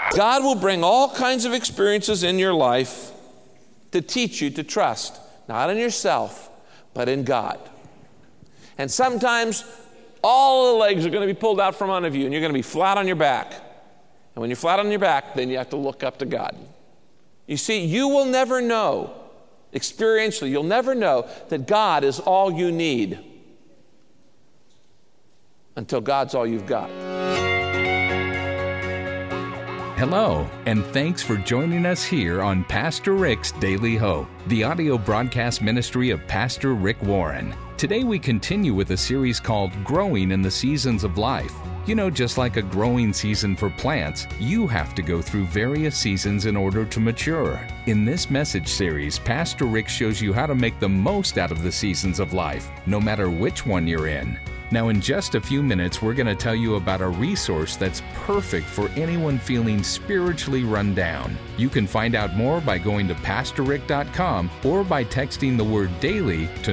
God will bring all kinds of experiences in your life to teach you to trust, not in yourself, but in God. And sometimes all the legs are going to be pulled out from under you, and you're going to be flat on your back. And when you're flat on your back, then you have to look up to God. You see, you will never know, experientially, you'll never know that God is all you need until God's all you've got. Hello, and thanks for joining us here on Pastor Rick's Daily Hope, the audio broadcast ministry of Pastor Rick Warren. Today we continue with a series called Growing in the Seasons of Life. You know, just like a growing season for plants, you have to go through various seasons in order to mature. In this message series, Pastor Rick shows you how to make the most out of the seasons of life, no matter which one you're in. Now, in just a few minutes, we're going to tell you about a resource that's perfect for anyone feeling spiritually run down. You can find out more by going to PastorRick.com or by texting the word DAILY to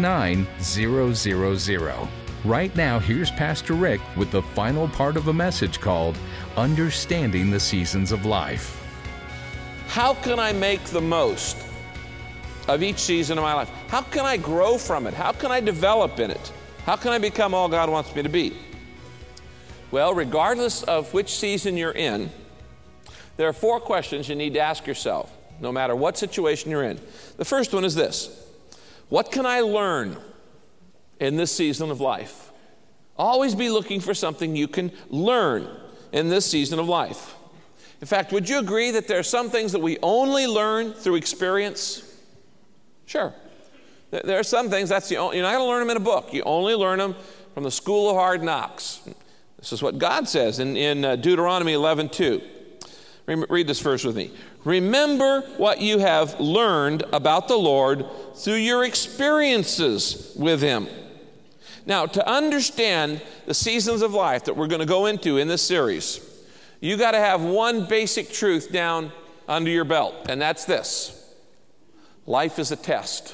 99000. Right now, here's Pastor Rick with the final part of a message called Understanding the Seasons of Life. How can I make the most of each season of my life? How can I grow from it? How can I develop in it? How can I become all God wants me to be? Well, regardless of which season you're in, there are 4 questions you need to ask yourself, no matter what situation you're in. The first one is this: what can I learn in this season of life? Always be looking for something you can learn in this season of life. In fact, would you agree that there are some things that we only learn through experience? Sure. There are some things you're not going to learn them in a book. You only learn them from the school of hard knocks. This is what God says in Deuteronomy 11:2. Read this verse with me. Remember what you have learned about the Lord through your experiences with Him. Now, to understand the seasons of life that we're going to go into in this series, you got to have one basic truth down under your belt, and that's this: life is a test.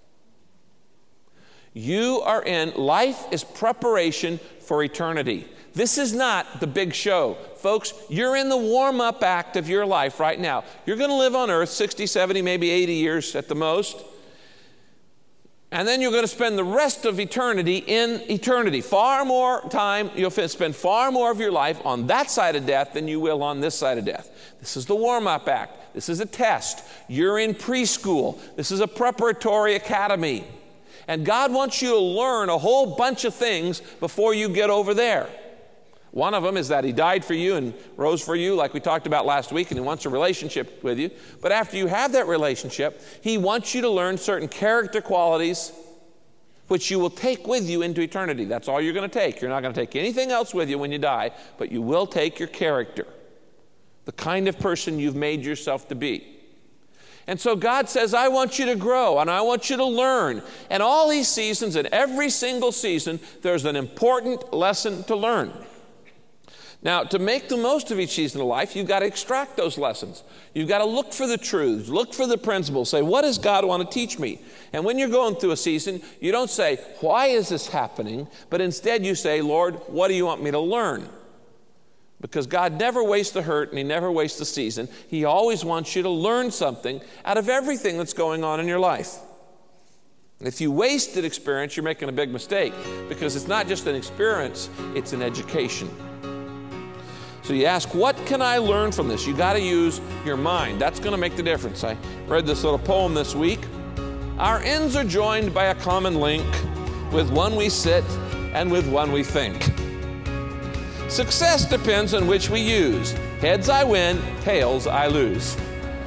Life is preparation for eternity. This is not the big show. Folks, you're in the warm-up act of your life right now. You're going to live on earth 60, 70, maybe 80 years at the most. And then you're going to spend the rest of eternity in eternity. Far more time, you'll spend far more of your life on that side of death than you will on this side of death. This is the warm-up act. This is a test. You're in preschool. This is a preparatory academy. And God wants you to learn a whole bunch of things before you get over there. One of them is that He died for you and rose for you, like we talked about last week, and He wants a relationship with you. But after you have that relationship, He wants you to learn certain character qualities which you will take with you into eternity. That's all you're going to take. You're not going to take anything else with you when you die, but you will take your character, the kind of person you've made yourself to be. And so God says, I want you to grow and I want you to learn. And all these seasons, and every single season, there's an important lesson to learn. Now, to make the most of each season of life, you've got to extract those lessons. You've got to look for the truths, look for the principles, say, what does God want to teach me? And when you're going through a season, you don't say, why is this happening? But instead you say, Lord, what do you want me to learn? Because God never wastes the hurt and He never wastes the season. He always wants you to learn something out of everything that's going on in your life. And if you wasted experience, you're making a big mistake, because it's not just an experience, it's an education. So you ask, what can I learn from this? You got to use your mind. That's going to make the difference. I read this little poem this week. Our ends are joined by a common link. With one we sit and with one we think. Success depends on which we use. Heads I win, tails I lose.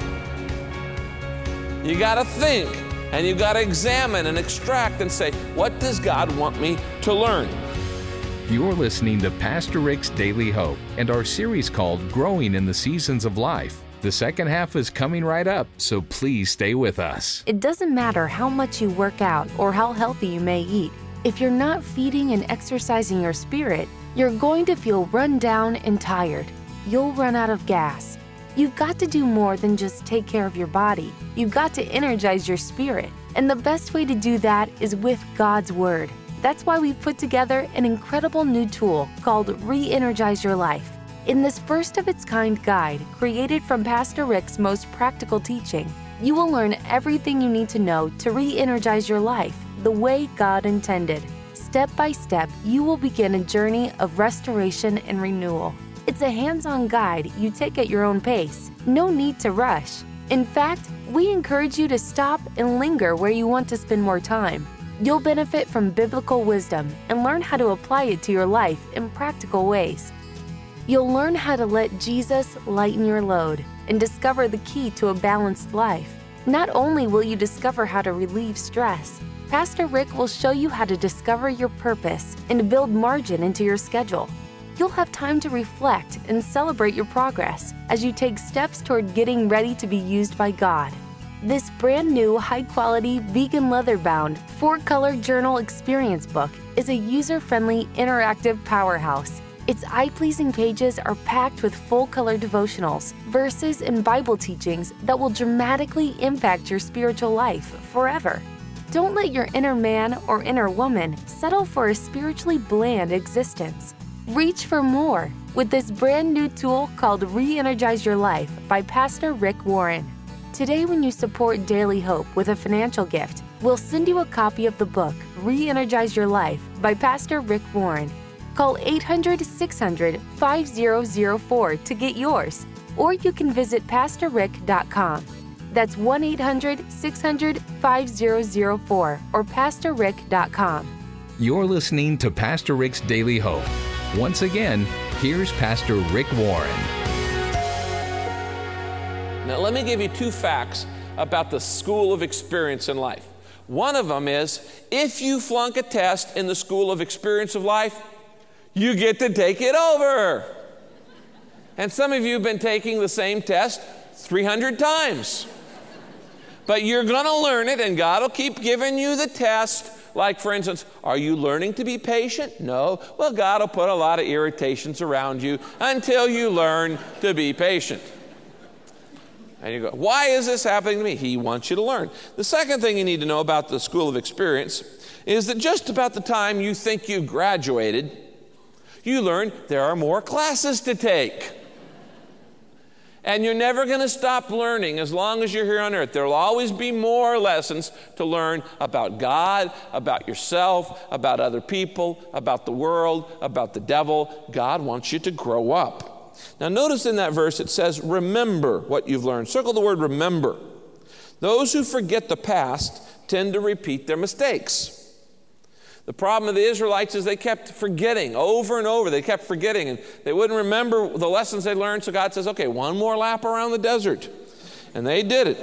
You got to think, and you got to examine and extract and say, what does God want me to learn? You're listening to Pastor Rick's Daily Hope and our series called Growing in the Seasons of Life. The second half is coming right up, so please stay with us. It doesn't matter how much you work out or how healthy you may eat. If you're not feeding and exercising your spirit, you're going to feel run down and tired. You'll run out of gas. You've got to do more than just take care of your body. You've got to energize your spirit. And the best way to do that is with God's Word. That's why we've put together an incredible new tool called Re-Energize Your Life. In this first-of-its-kind guide, created from Pastor Rick's most practical teaching, you will learn everything you need to know to re-energize your life the way God intended. Step by step, you will begin a journey of restoration and renewal. It's a hands-on guide you take at your own pace. No need to rush. In fact, we encourage you to stop and linger where you want to spend more time. You'll benefit from biblical wisdom and learn how to apply it to your life in practical ways. You'll learn how to let Jesus lighten your load and discover the key to a balanced life. Not only will you discover how to relieve stress, Pastor Rick will show you how to discover your purpose and build margin into your schedule. You'll have time to reflect and celebrate your progress as you take steps toward getting ready to be used by God. This brand new, high-quality, vegan leather-bound, 4-color journal experience book is a user-friendly, interactive powerhouse. Its eye-pleasing pages are packed with full-color devotionals, verses, and Bible teachings that will dramatically impact your spiritual life forever. Don't let your inner man or inner woman settle for a spiritually bland existence. Reach for more with this brand new tool called Re-Energize Your Life by Pastor Rick Warren. Today, when you support Daily Hope with a financial gift, we'll send you a copy of the book Re-Energize Your Life by Pastor Rick Warren. Call 800-600-5004 to get yours, or you can visit PastorRick.com. That's 1-800-600-5004 or PastorRick.com. You're listening to Pastor Rick's Daily Hope. Once again, here's Pastor Rick Warren. Now, let me give you 2 facts about the school of experience in life. One of them is, if you flunk a test in the school of experience of life, you get to take it over. And some of you have been taking the same test 300 times. But you're going to learn it, and God will keep giving you the test. Like, for instance, are you learning to be patient? No. Well, God will put a lot of irritations around you until you learn to be patient. And you go, why is this happening to me? He wants you to learn. The second thing you need to know about the school of experience is that just about the time you think you've graduated, you learn there are more classes to take. And you're never going to stop learning as long as you're here on earth. There will always be more lessons to learn about God, about yourself, about other people, about the world, about the devil. God wants you to grow up. Now notice in that verse it says, remember what you've learned. Circle the word remember. Those who forget the past tend to repeat their mistakes. The problem of the Israelites is they kept forgetting over and over. They kept forgetting, and they wouldn't remember the lessons they learned. So God says, okay, one more lap around the desert. And they did it.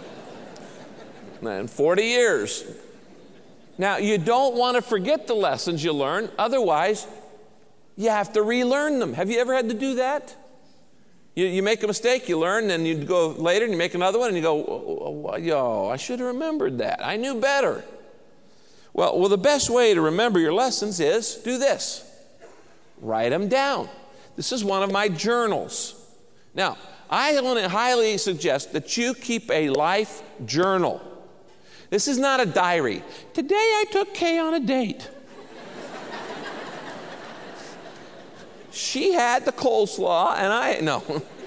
And 40 years. Now, you don't want to forget the lessons you learn. Otherwise, you have to relearn them. Have you ever had to do that? You make a mistake, you learn, and you go later and you make another one, and you go, I should have remembered that. I knew better. Well, the best way to remember your lessons is do this. Write them down. This is one of my journals. Now, I want to highly suggest that you keep a life journal. This is not a diary. Today I took Kay on a date. She had the coleslaw, and no.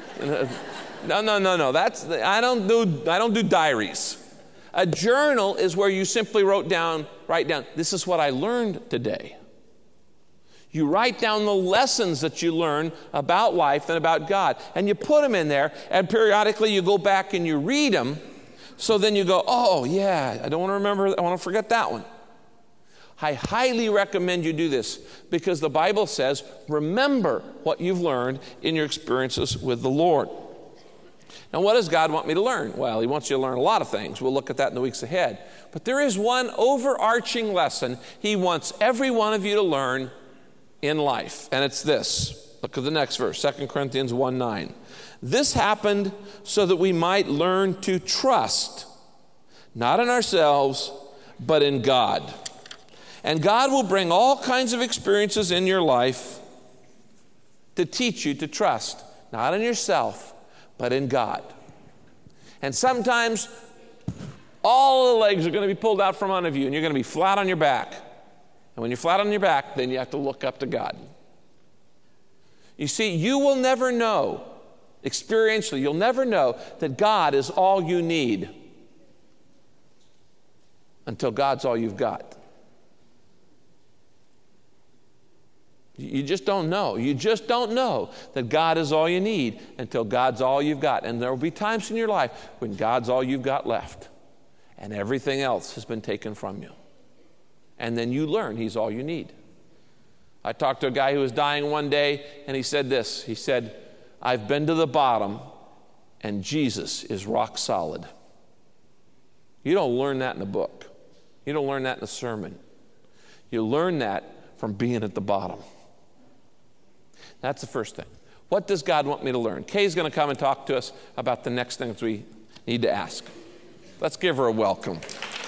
I don't do diaries. A journal is where you simply write down, this is what I learned today. You write down the lessons that you learn about life and about God, and you put them in there, and periodically you go back and you read them, so then you go, oh yeah, I don't want to remember, I want to forget that one. I highly recommend you do this, because the Bible says, remember what you've learned in your experiences with the Lord. Now, what does God want me to learn? Well, He wants you to learn a lot of things. We'll look at that in the weeks ahead. But there is one overarching lesson He wants every one of you to learn in life, and it's this. Look at the next verse, 2 Corinthians 1:9. This happened so that we might learn to trust, not in ourselves, but in God. And God will bring all kinds of experiences in your life to teach you to trust, not in yourself, but in God. And sometimes all the legs are going to be pulled out from under you, and you're going to be flat on your back. And when you're flat on your back, then you have to look up to God. You see, you will never know, experientially, you'll never know that God is all you need until God's all you've got. You just don't know. You just don't know that God is all you need until God's all you've got. And there will be times in your life when God's all you've got left and everything else has been taken from you. And then you learn He's all you need. I talked to a guy who was dying one day, and he said this. He said, I've been to the bottom, and Jesus is rock solid. You don't learn that in a book. You don't learn that in a sermon. You learn that from being at the bottom. That's the first thing. What does God want me to learn? Kay's going to come and talk to us about the next things we need to ask. Let's give her a welcome.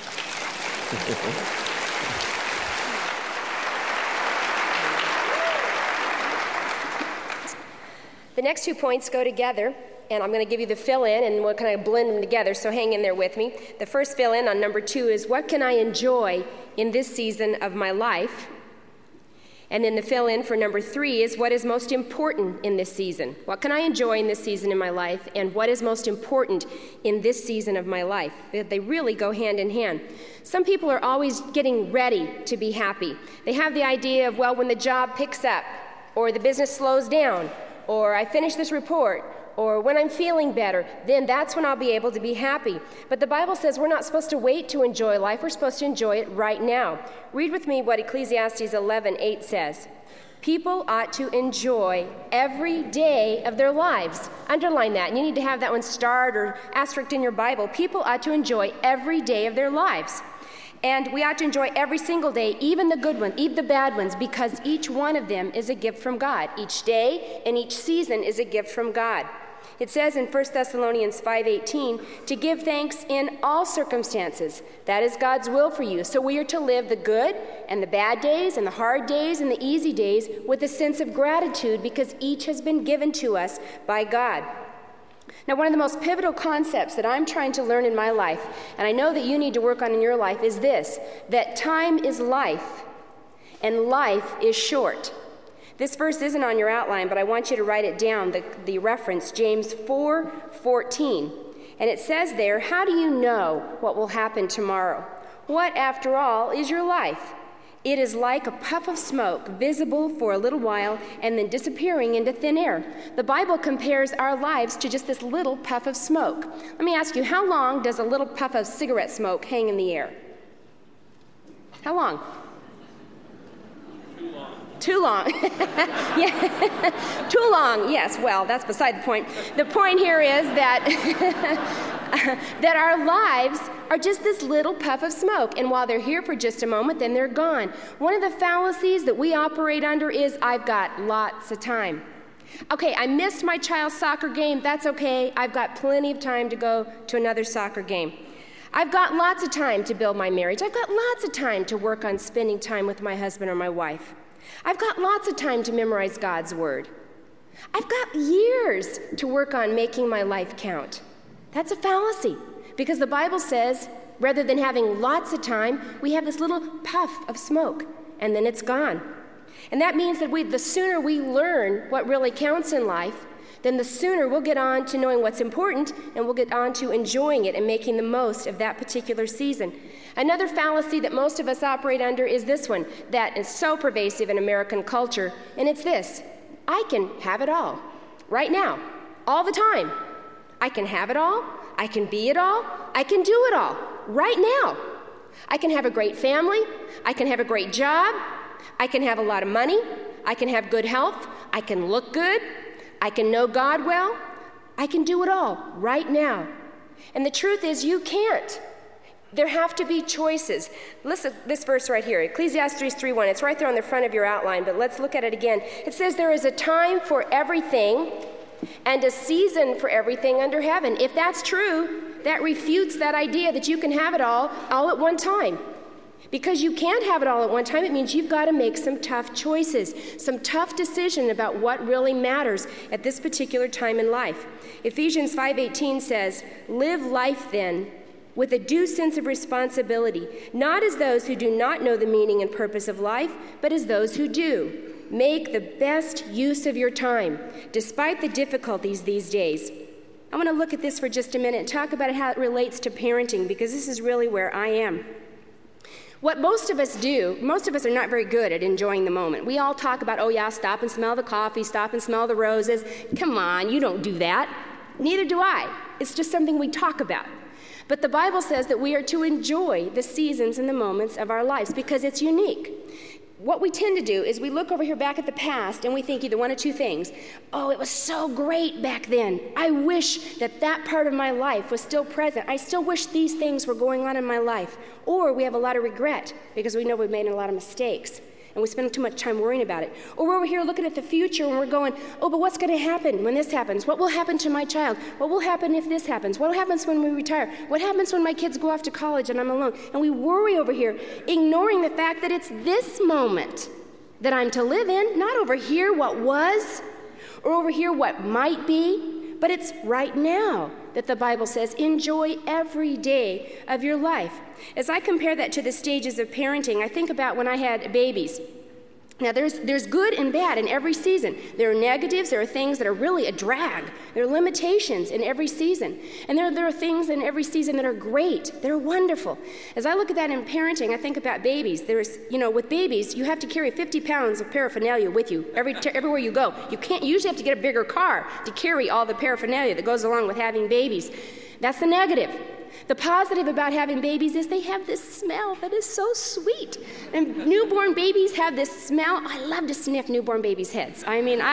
The next 2 points go together, and I'm going to give you the fill-in, and we'll kind of blend them together, so hang in there with me. The first fill-in on number 2 is, what can I enjoy in this season of my life? And then the fill-in for number 3 is, what is most important in this season? What can I enjoy in this season in my life, and what is most important in this season of my life? They really go hand in hand. Some people are always getting ready to be happy. They have the idea of, well, when the job picks up, or the business slows down, or I finish this report, or when I'm feeling better, then that's when I'll be able to be happy. But the Bible says we're not supposed to wait to enjoy life. We're supposed to enjoy it right now. Read with me what Ecclesiastes 11:8 says. People ought to enjoy every day of their lives. Underline that. And you need to have that one starred or asterisked in your Bible. People ought to enjoy every day of their lives. And we ought to enjoy every single day, even the good ones, even the bad ones, because each one of them is a gift from God. Each day and each season is a gift from God. It says in 1 Thessalonians 5:18 to give thanks in all circumstances. That is God's will for you. So we are to live the good and the bad days and the hard days and the easy days with a sense of gratitude because each has been given to us by God. Now, one of the most pivotal concepts that I'm trying to learn in my life, and I know that you need to work on in your life, is this, that time is life and life is short. This verse isn't on your outline, but I want you to write it down, the reference, James 4:14. And it says there, how do you know what will happen tomorrow? What, after all, is your life? It is like a puff of smoke, visible for a little while and then disappearing into thin air. The Bible compares our lives to just this little puff of smoke. Let me ask you, how long does a little puff of cigarette smoke hang in the air? How long? Too long. Yeah. Too long, yes. Well, that's beside the point. The point here is that that our lives are just this little puff of smoke. And while they're here for just a moment, then they're gone. One of the fallacies that we operate under is, I've got lots of time. Okay, I missed my child's soccer game. That's okay. I've got plenty of time to go to another soccer game. I've got lots of time to build my marriage. I've got lots of time to work on spending time with my husband or my wife. I've got lots of time to memorize God's word. I've got years to work on making my life count. That's a fallacy, because the Bible says, rather than having lots of time, we have this little puff of smoke, and then it's gone. And that means that the sooner we learn what really counts in life, then the sooner we'll get on to knowing what's important, and we'll get on to enjoying it and making the most of that particular season. Another fallacy that most of us operate under is this one, that is so pervasive in American culture, and it's this: I can have it all, right now, all the time. I can have it all, I can be it all, I can do it all, right now. I can have a great family, I can have a great job, I can have a lot of money, I can have good health, I can look good, I can know God well, I can do it all, right now. And the truth is, you can't. There have to be choices. Listen to this verse right here, Ecclesiastes 3:1. It's right there on the front of your outline, but let's look at it again. It says there is a time for everything and a season for everything under heaven. If that's true, that refutes that idea that you can have it all at one time. Because you can't have it all at one time, it means you've got to make some tough choices, some tough decision about what really matters at this particular time in life. Ephesians 5:18 says, live life then with a due sense of responsibility, not as those who do not know the meaning and purpose of life, but as those who do. Make the best use of your time, despite the difficulties these days. I want to look at this for just a minute and talk about how it relates to parenting, because this is really where I am. What most of us do, most of us are not very good at enjoying the moment. We all talk about, oh yeah, stop and smell the coffee, stop and smell the roses. Come on, you don't do that. Neither do I. It's just something we talk about. But the Bible says that we are to enjoy the seasons and the moments of our lives because it's unique. What we tend to do is we look over here back at the past and we think either one of two things. Oh, it was so great back then. I wish that part of my life was still present. I still wish these things were going on in my life. Or we have a lot of regret because we know we've made a lot of mistakes and we spend too much time worrying about it. Or we're over here looking at the future and we're going, oh, but what's going to happen when this happens? What will happen to my child? What will happen if this happens? What happens when we retire? What happens when my kids go off to college and I'm alone? And we worry over here, ignoring the fact that it's this moment that I'm to live in, not over here what was, or over here what might be, but it's right now that the Bible says, enjoy every day of your life. As I compare that to the stages of parenting, I think about when I had babies. Now, there's good and bad in every season. There are negatives. There are things that are really a drag. There are limitations in every season. And there are things in every season that are great, that are wonderful. As I look at that in parenting, I think about babies. With babies, you have to carry 50 pounds of paraphernalia with you everywhere you go. You usually have to get a bigger car to carry all the paraphernalia that goes along with having babies. That's the negative. The positive about having babies is they have this smell that is so sweet. And newborn babies have this smell. I love to sniff newborn babies' heads. I mean,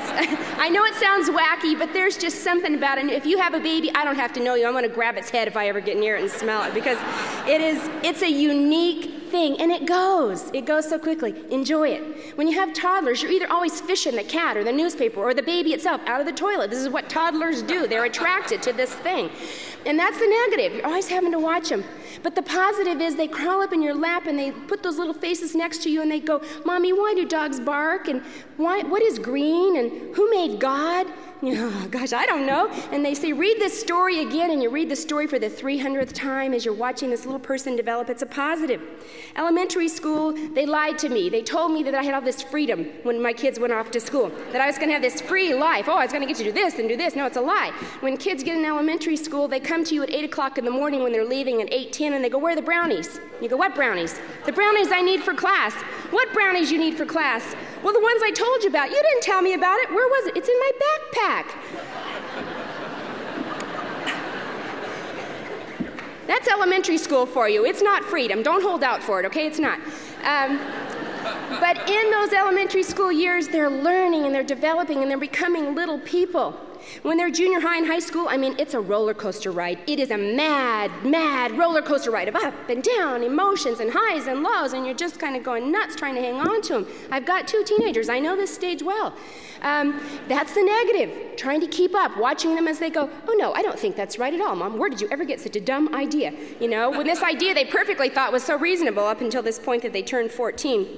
I know it sounds wacky, but there's just something about it. If you have a baby, I don't have to know you. I'm going to grab its head if I ever get near it and smell it because it's a unique thing, and it goes so quickly. Enjoy it. When you have toddlers, you're either always fishing the cat or the newspaper or the baby itself out of the toilet. This is what toddlers do. They're attracted to this thing. And that's the negative. You're always having to watch them. But the positive is they crawl up in your lap and they put those little faces next to you and they go, Mommy, why do dogs bark? And what is green? And who made God? Oh, gosh, I don't know. And they say, read this story again, and you read the story for the 300th time as you're watching this little person develop. It's a positive. Elementary school, they lied to me. They told me that I had all this freedom when my kids went off to school, that I was going to have this free life. Oh, I was going to get to do this and do this. No, it's a lie. When kids get in elementary school, they come to you at 8 o'clock in the morning when they're leaving at 8:10, and they go, where are the brownies? You go, what brownies? The brownies I need for class. What brownies you need for class? Well, the ones I told you about. You didn't tell me about it. Where was it? It's in my backpack. That's elementary school for you. It's not freedom. Don't hold out for it, okay? It's not. But in those elementary school years, they're learning and they're developing and they're becoming little people. When they're junior high and high school, it's a roller coaster ride. It is a mad, mad roller coaster ride of up and down, emotions and highs and lows, and you're just kind of going nuts trying to hang on to them. I've got 2 teenagers. I know this stage well. That's the negative, trying to keep up, watching them as they go, oh no, I don't think that's right at all, Mom. Where did you ever get such a dumb idea? When this idea they perfectly thought was so reasonable up until this point that they turned 14.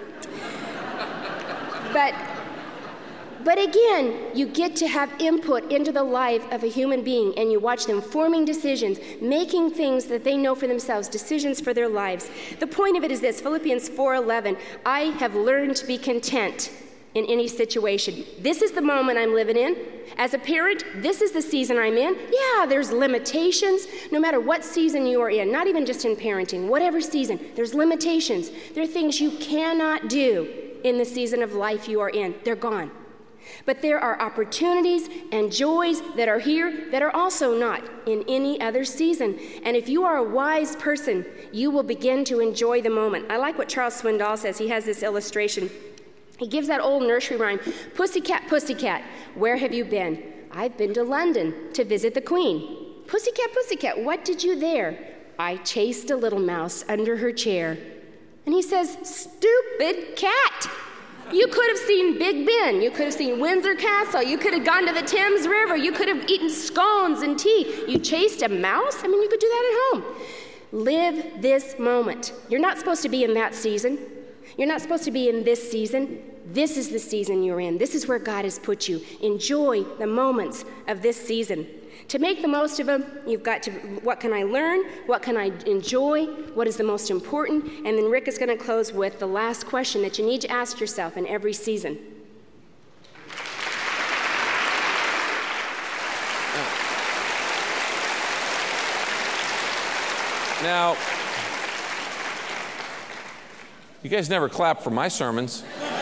But again, you get to have input into the life of a human being, and you watch them forming decisions, making things that they know for themselves, decisions for their lives. The point of it is this, Philippians 4:11, I have learned to be content in any situation. This is the moment I'm living in. As a parent, this is the season I'm in. Yeah, there's limitations, no matter what season you are in, not even just in parenting, whatever season, there's limitations. There are things you cannot do in the season of life you are in. They're gone. But there are opportunities and joys that are here that are also not in any other season. And if you are a wise person, you will begin to enjoy the moment. I like what Charles Swindoll says. He has this illustration. He gives that old nursery rhyme, Pussycat, pussycat, where have you been? I've been to London to visit the Queen. Pussycat, pussycat, what did you there? I chased a little mouse under her chair. And he says, stupid cat. You could have seen Big Ben. You could have seen Windsor Castle. You could have gone to the Thames River. You could have eaten scones and tea. You chased a mouse? You could do that at home. Live this moment. You're not supposed to be in that season. You're not supposed to be in this season. This is the season you're in. This is where God has put you. Enjoy the moments of this season. To make the most of them, you've got to, what can I learn? What can I enjoy? What is the most important? And then Rick is going to close with the last question that you need to ask yourself in every season. Now, you guys never clap for my sermons.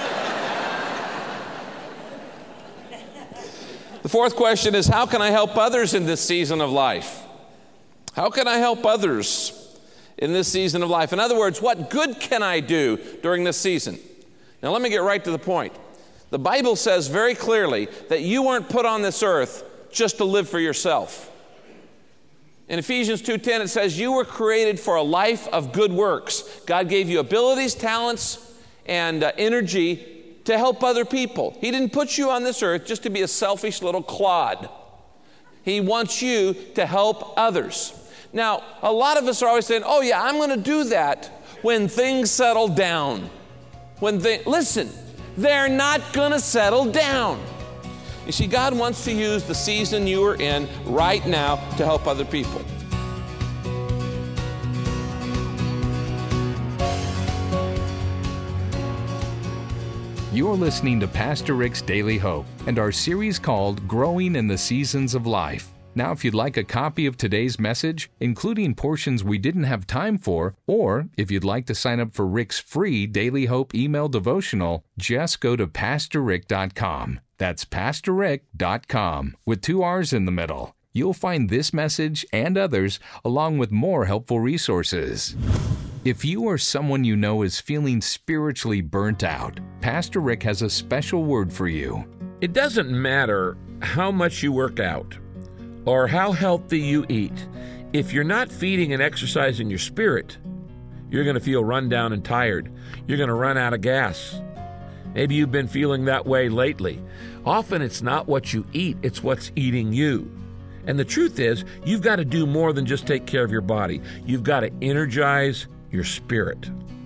The fourth question is, how can I help others in this season of life? How can I help others in this season of life? In other words, what good can I do during this season? Now, let me get right to the point. The Bible says very clearly that you weren't put on this earth just to live for yourself. In Ephesians 2:10, it says, you were created for a life of good works. God gave you abilities, talents, and energy to help other people. He didn't put you on this earth just to be a selfish little clod. He wants you to help others. Now, a lot of us are always saying, oh yeah, I'm going to do that when things settle down. Listen, they're not going to settle down. You see, God wants to use the season you are in right now to help other people. You're listening to Pastor Rick's Daily Hope and our series called Growing in the Seasons of Life. Now, if you'd like a copy of today's message, including portions we didn't have time for, or if you'd like to sign up for Rick's free Daily Hope email devotional, just go to PastorRick.com. That's PastorRick.com with 2 R's in the middle. You'll find this message and others along with more helpful resources. If you or someone you know is feeling spiritually burnt out, Pastor Rick has a special word for you. It doesn't matter how much you work out or how healthy you eat. If you're not feeding and exercising your spirit, you're going to feel run down and tired. You're going to run out of gas. Maybe you've been feeling that way lately. Often it's not what you eat, it's what's eating you. And the truth is, you've got to do more than just take care of your body. You've got to energize your spirit.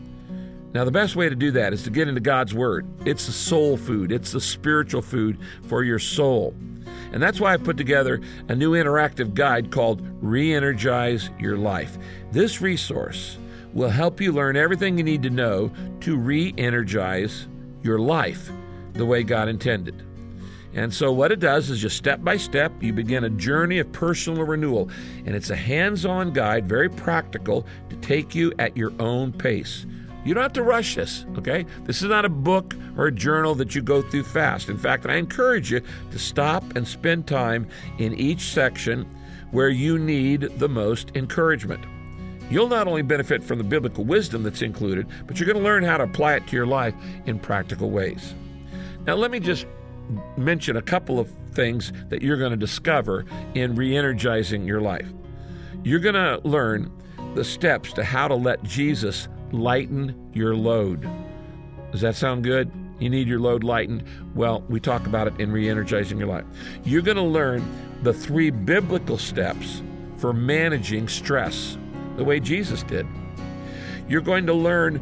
Now, the best way to do that is to get into God's Word. It's the soul food. It's the spiritual food for your soul. And that's why I put together a new interactive guide called Re-Energize Your Life. This resource will help you learn everything you need to know to re-energize your life the way God intended. And so what it does is just step by step, you begin a journey of personal renewal. And it's a hands-on guide, very practical, to take you at your own pace. You don't have to rush this, okay? This is not a book or a journal that you go through fast. In fact, I encourage you to stop and spend time in each section where you need the most encouragement. You'll not only benefit from the biblical wisdom that's included, but you're going to learn how to apply it to your life in practical ways. Now, let me just mention a couple of things that you're going to discover in re-energizing your life. You're going to learn the steps to how to let Jesus lighten your load. Does that sound good? You need your load lightened? Well, we talk about it in re-energizing your life. You're going to learn the 3 biblical steps for managing stress, the way Jesus did. You're going to learn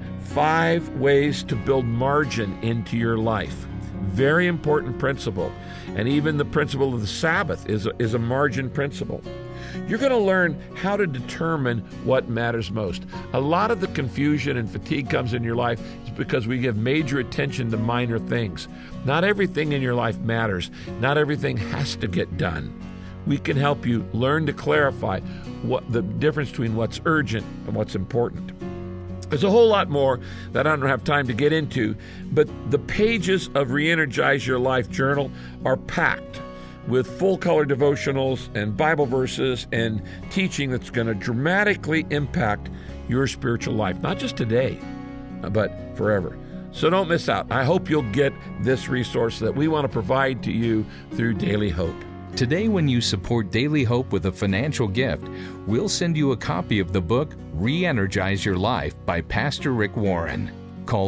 5 ways to build margin into your life. Very important principle. And even the principle of the Sabbath is a margin principle. You're going to learn how to determine what matters most. A lot of the confusion and fatigue comes in your life is because we give major attention to minor things. Not everything in your life matters. Not everything has to get done. We can help you learn to clarify what the difference between what's urgent and what's important. There's a whole lot more that I don't have time to get into, but the pages of Re-Energize Your Life journal are packed with full-color devotionals and Bible verses and teaching that's going to dramatically impact your spiritual life, not just today, but forever. So don't miss out. I hope you'll get this resource that we want to provide to you through Daily Hope. Today, when you support Daily Hope with a financial gift, we'll send you a copy of the book Re-Energize Your Life by Pastor Rick Warren. Call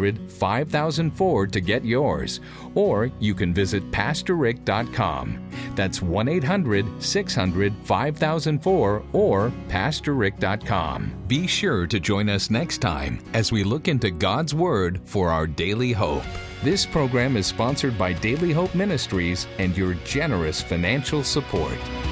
800-600-5004 to get yours, or you can visit PastorRick.com. That's 1-800-600-5004 or PastorRick.com. Be sure to join us next time as we look into God's Word for our daily hope. This program is sponsored by Daily Hope Ministries and your generous financial support.